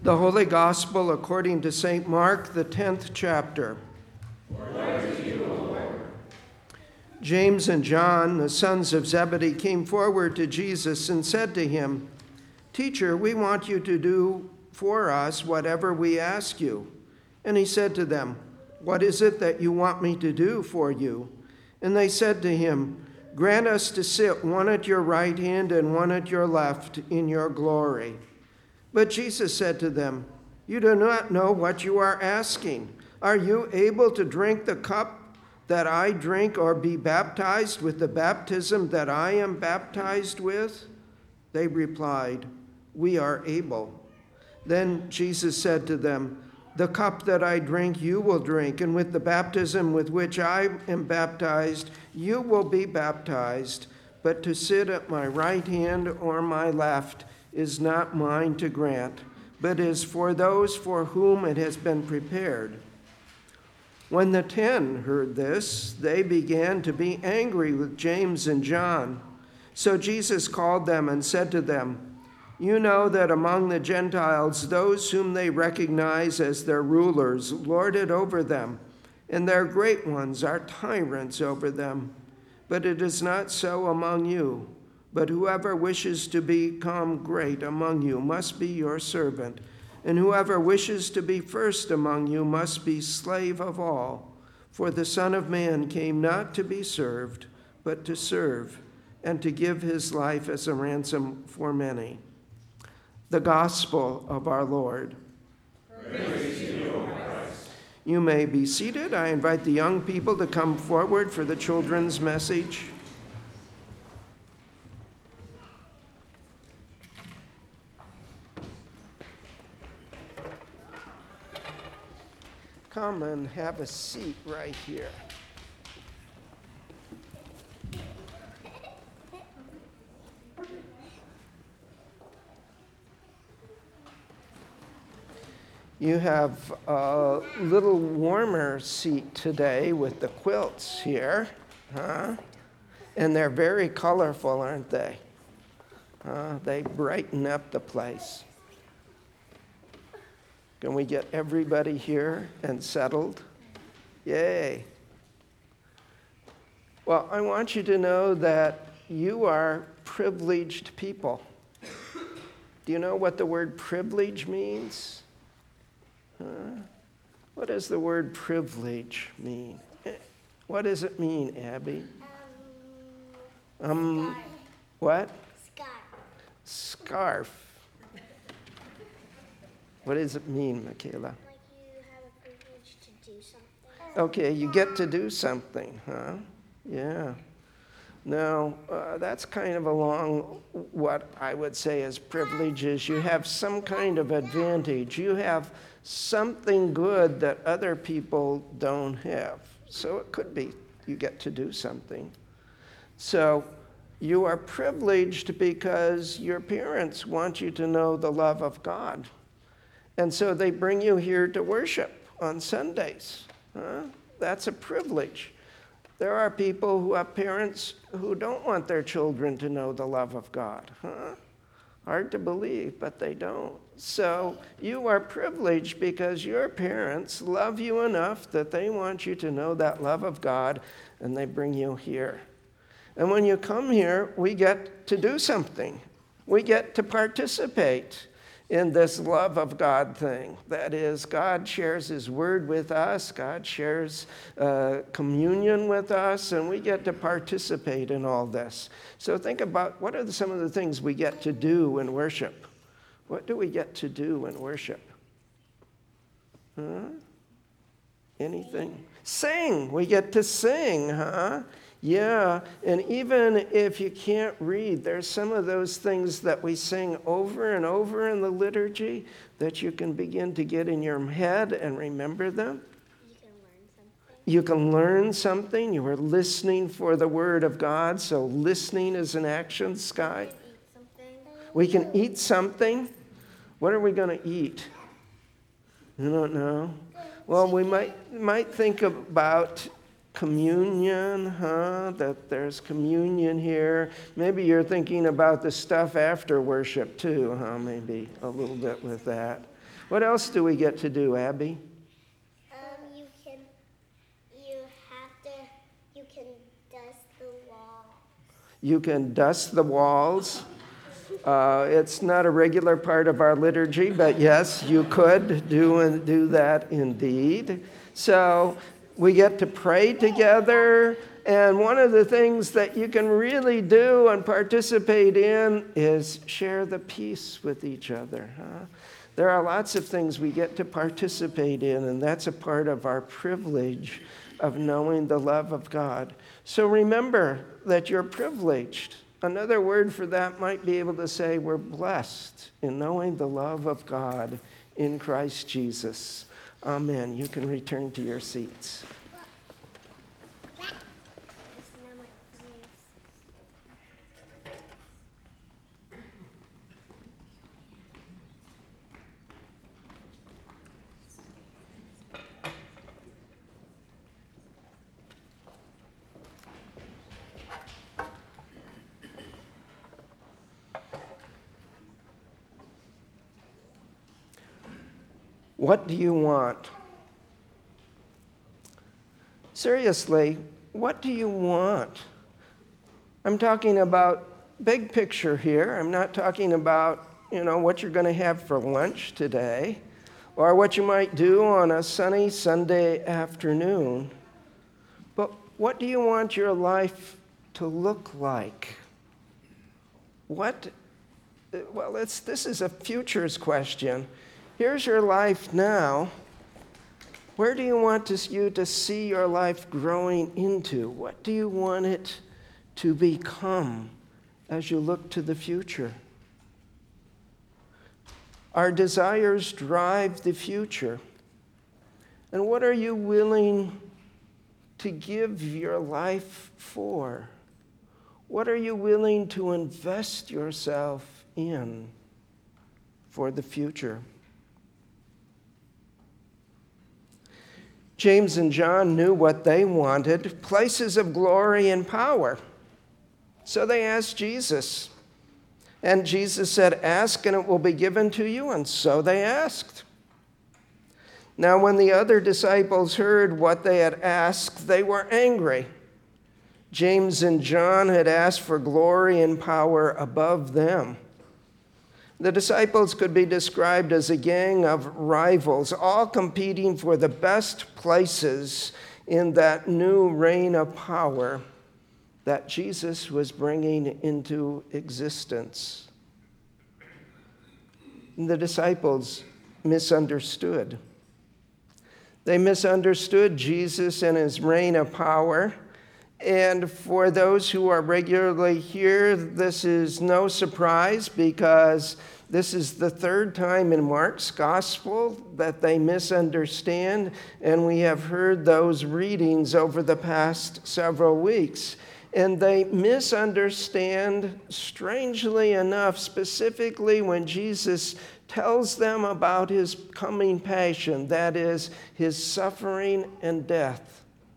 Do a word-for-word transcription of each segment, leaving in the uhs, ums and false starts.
The Holy Gospel according to Saint Mark, the tenth chapter. Glory to you, O Lord. James and John, the sons of Zebedee, came forward to Jesus and said to him, "Teacher, we want you to do for us whatever we ask you." And he said to them, "What is it that you want me to do for you?" And they said to him, "Grant us to sit one at your right hand and one at your left in your glory." But Jesus said to them, "You do not know what you are asking. Are you able to drink the cup that I drink or be baptized with the baptism that I am baptized with?" They replied, "We are able." Then Jesus said to them, "The cup that I drink you will drink, and with the baptism with which I am baptized you will be baptized. But to sit at my right hand or my left is not mine to grant, but is for those for whom it has been prepared." When the ten heard this, they began to be angry with James and John. So Jesus called them and said to them, "You know that among the Gentiles, those whom they recognize as their rulers lord it over them, and their great ones are tyrants over them. But it is not so among you. But whoever wishes to become great among you must be your servant, and whoever wishes to be first among you must be slave of all. For the Son of Man came not to be served, but to serve, and to give his life as a ransom for many." The Gospel of our Lord. Praise to you, O Christ. You may be seated. I invite the young people to come forward for the children's message. Come and have a seat right here. You have a little warmer seat today with the quilts here, huh? And they're very colorful, aren't they? Uh, they brighten up the place. Can we get everybody here and settled? Yay. Well, I want you to know that you are privileged people. Do you know what the word privilege means? Huh? What does the word privilege mean? What does it mean, Abby? Um, um what? Scarf. Scarf. What does it mean, Michaela? Like you have a privilege to do something. Okay, you get to do something, huh? Yeah. Now, uh, that's kind of along what I would say is privileges. You have some kind of advantage. You have something good that other people don't have. So it could be you get to do something. So you are privileged because your parents want you to know the love of God. And so they bring you here to worship on Sundays. Huh? That's a privilege. There are people who have parents who don't want their children to know the love of God. Huh? Hard to believe, but they don't. So you are privileged because your parents love you enough that they want you to know that love of God, and they bring you here. And when you come here, we get to do something. We get to participate in this love of God thing. That is, God shares his word with us, God shares uh, communion with us, and we get to participate in all this. So think about what are the, some of the things we get to do in worship. What do we get to do in worship? Huh? Anything? Sing. We get to sing, huh? Yeah, and even if you can't read, there's some of those things that we sing over and over in the liturgy that you can begin to get in your head and remember them. You can learn something. You can learn something. You are listening for the word of God, so listening is an action, Sky. Eat something. We can eat something. What are we going to eat? I don't know. Well, we might might think about communion, huh? That there's communion here. Maybe you're thinking about the stuff after worship too, huh? Maybe a little bit with that. What else do we get to do, Abby? Um, you can, you have to, you can dust the wall. You can dust the walls. Uh, it's not a regular part of our liturgy, but yes, you could do and do that indeed. So we get to pray together, and one of the things that you can really do and participate in is share the peace with each other. Huh? There are lots of things we get to participate in, and that's a part of our privilege of knowing the love of God. So remember that you're privileged. Another word for that might be able to say we're blessed in knowing the love of God in Christ Jesus. Amen. You can return to your seats. What do you want? Seriously, what do you want? I'm talking about big picture here. I'm not talking about, you know, what you're going to have for lunch today or what you might do on a sunny Sunday afternoon. But what do you want your life to look like? What, well, it's, this is a futures question. Here's your life now. Where do you want to, you to see your life growing into? What do you want it to become as you look to the future? Our desires drive the future. And what are you willing to give your life for? What are you willing to invest yourself in for the future? James and John knew what they wanted, places of glory and power. So they asked Jesus. And Jesus said, "Ask and it will be given to you." And so they asked. Now when the other disciples heard what they had asked, they were angry. James and John had asked for glory and power above them. The disciples could be described as a gang of rivals, all competing for the best places in that new reign of power that Jesus was bringing into existence. The disciples misunderstood. They misunderstood Jesus and his reign of power. And for those who are regularly here, this is no surprise because this is the third time in Mark's gospel that they misunderstand, and we have heard those readings over the past several weeks. And they misunderstand, strangely enough, specifically when Jesus tells them about his coming passion, that is, his suffering and death.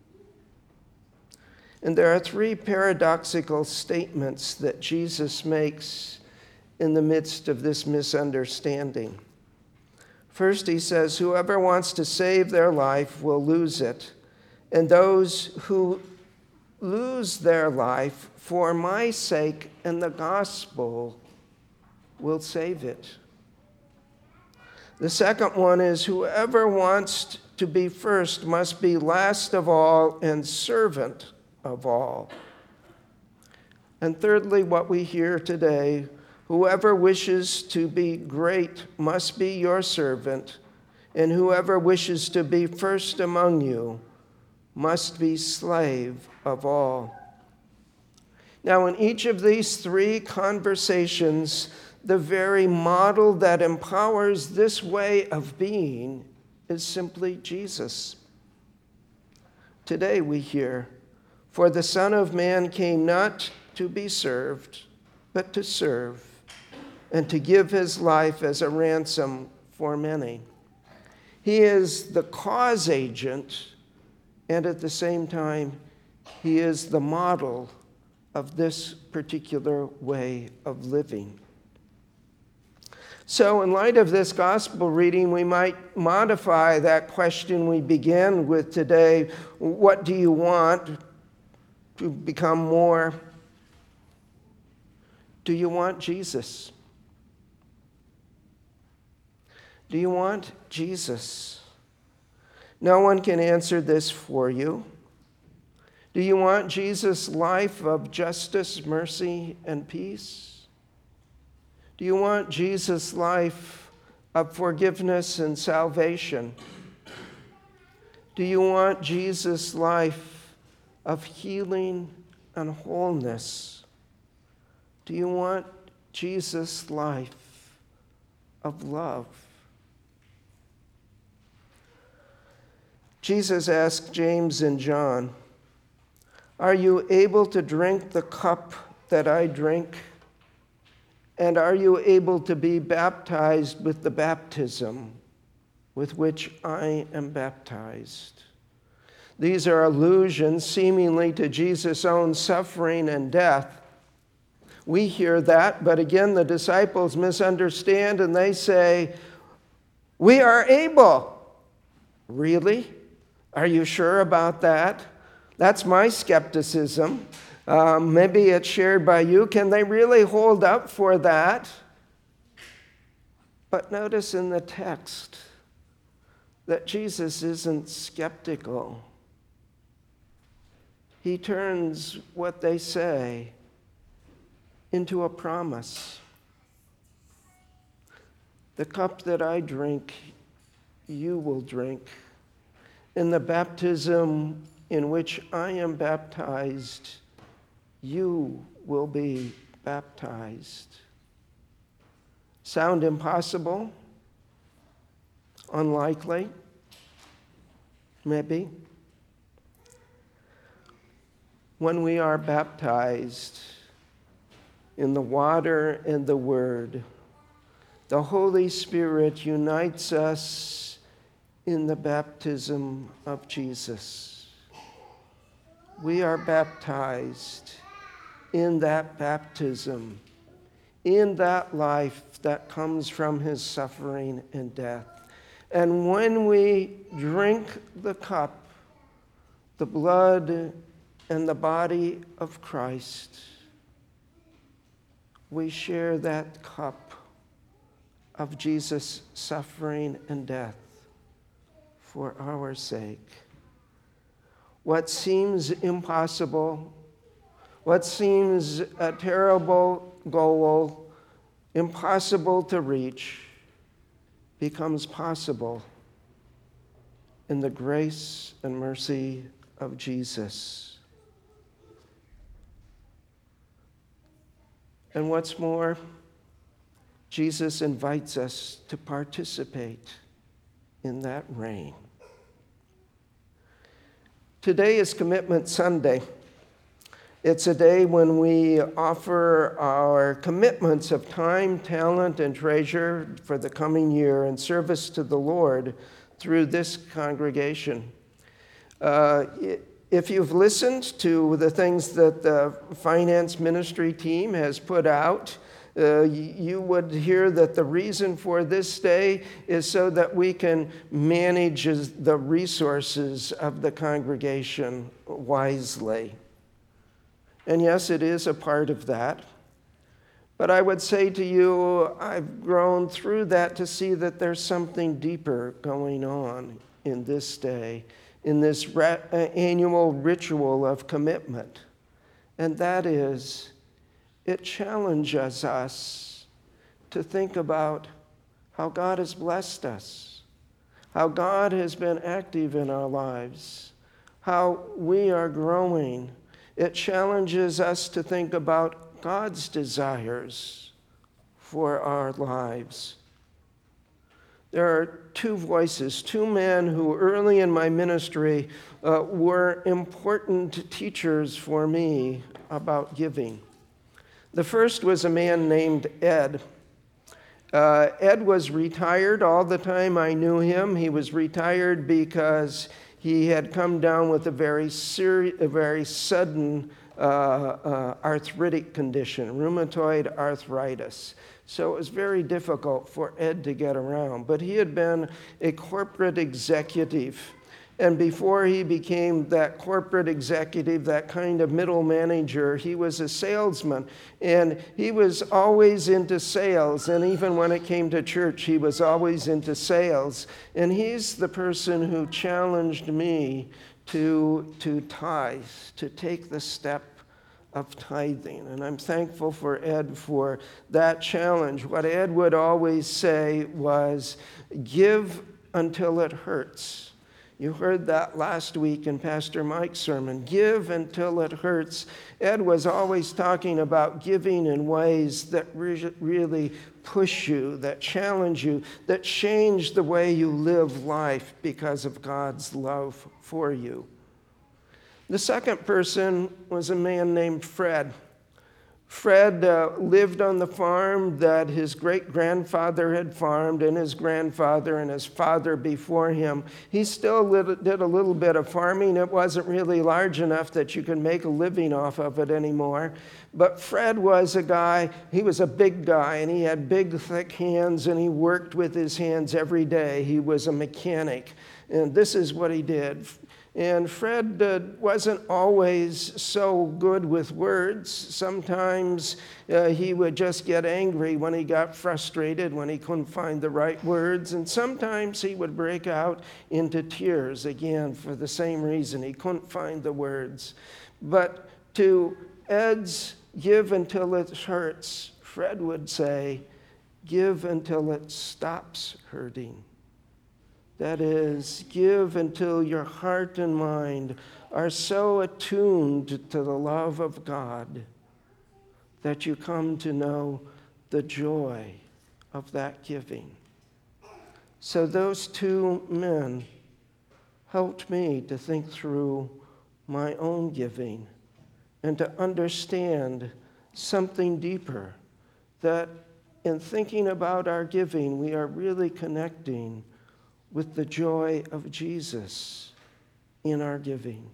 And there are three paradoxical statements that Jesus makes in the midst of this misunderstanding. First, he says, "Whoever wants to save their life will lose it, and those who lose their life for my sake and the gospel will save it." The second one is, "Whoever wants to be first must be last of all and servant of all." And thirdly, what we hear today, "Whoever wishes to be great must be your servant, and whoever wishes to be first among you must be slave of all." Now, in each of these three conversations, the very model that empowers this way of being is simply Jesus. Today we hear, "For the Son of Man came not to be served, but to serve, and to give his life as a ransom for many." He is the cause agent, and at the same time, he is the model of this particular way of living. So in light of this gospel reading, we might modify that question we began with today. What do you want to become more? Do you want Jesus? Do you want Jesus? No one can answer this for you. Do you want Jesus' life of justice, mercy, and peace? Do you want Jesus' life of forgiveness and salvation? Do you want Jesus' life of healing and wholeness? Do you want Jesus' life of love? Jesus asked James and John, "Are you able to drink the cup that I drink? And are you able to be baptized with the baptism with which I am baptized?" These are allusions seemingly to Jesus' own suffering and death. We hear that, but again, the disciples misunderstand and they say, "We are able." Really? Are you sure about that? That's my skepticism. Um, maybe it's shared by you. Can they really hold up for that? But notice in the text that Jesus isn't skeptical. He turns what they say into a promise. The cup that I drink, you will drink. In the baptism in which I am baptized, you will be baptized. Sound impossible? Unlikely? Maybe. When we are baptized in the water and the Word, the Holy Spirit unites us in the baptism of Jesus. We are baptized in that baptism, in that life that comes from his suffering and death. And when we drink the cup, the blood and the body of Christ, we share that cup of Jesus' suffering and death for our sake. What seems impossible, what seems a terrible goal, impossible to reach, becomes possible in the grace and mercy of Jesus. And what's more, Jesus invites us to participate in that reign. Today is Commitment Sunday. It's a day when we offer our commitments of time, talent, and treasure for the coming year in service to the Lord through this congregation. Uh, if you've listened to the things that the finance ministry team has put out, uh, you would hear that the reason for this day is so that we can manage the resources of the congregation wisely. And yes, it is a part of that. But I would say to you, I've grown through that to see that there's something deeper going on in this day, in this ra- annual ritual of commitment. And that is, it challenges us to think about how God has blessed us, how God has been active in our lives, how we are growing. It challenges us to think about God's desires for our lives. There are two voices, two men who early in my ministry uh, were important teachers for me about giving. The first was a man named Ed. Uh, Ed was retired all the time I knew him. He was retired because he had come down with a very seri- a very sudden uh, uh, arthritic condition, rheumatoid arthritis. So it was very difficult for Ed to get around. But he had been a corporate executive. And before he became that corporate executive, that kind of middle manager, he was a salesman. And he was always into sales. And even when it came to church, he was always into sales. And he's the person who challenged me to, to tithe, to take the step of tithing. And I'm thankful for Ed for that challenge. What Ed would always say was, give until it hurts. You heard that last week in Pastor Mike's sermon. Give until it hurts. Ed was always talking about giving in ways that re- really push you, that challenge you, that change the way you live life because of God's love for you. The second person was a man named Fred. Fred uh, lived on the farm that his great-grandfather had farmed, and his grandfather and his father before him. He still lit, did a little bit of farming. It wasn't really large enough that you could make a living off of it anymore. But Fred was a guy, he was a big guy, and he had big, thick hands, and he worked with his hands every day. He was a mechanic, and this is what he did. And Fred uh, wasn't always so good with words. Sometimes uh, he would just get angry when he got frustrated, when he couldn't find the right words. And sometimes he would break out into tears, again, for the same reason. He couldn't find the words. But to Ed's give until it hurts, Fred would say, give until it stops hurting. That is, give until your heart and mind are so attuned to the love of God that you come to know the joy of that giving. So those two men helped me to think through my own giving and to understand something deeper, that in thinking about our giving, we are really connecting with the joy of Jesus in our giving.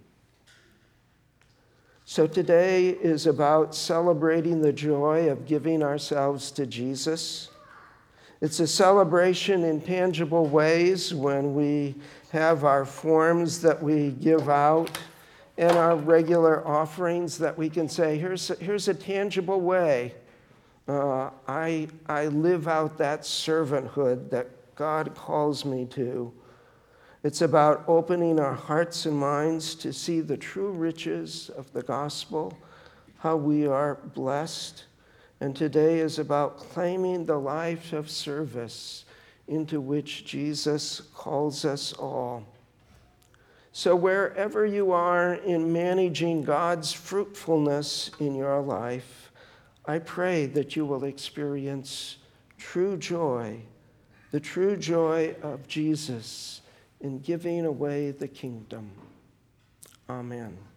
So today is about celebrating the joy of giving ourselves to Jesus. It's a celebration in tangible ways when we have our forms that we give out and our regular offerings that we can say, here's a, here's a tangible way uh, I, I live out that servanthood that God calls me to. It's about opening our hearts and minds to see the true riches of the gospel, how we are blessed. And today is about claiming the life of service into which Jesus calls us all. So wherever you are in managing God's fruitfulness in your life, I pray that you will experience true joy, the true joy of Jesus in giving away the kingdom. Amen.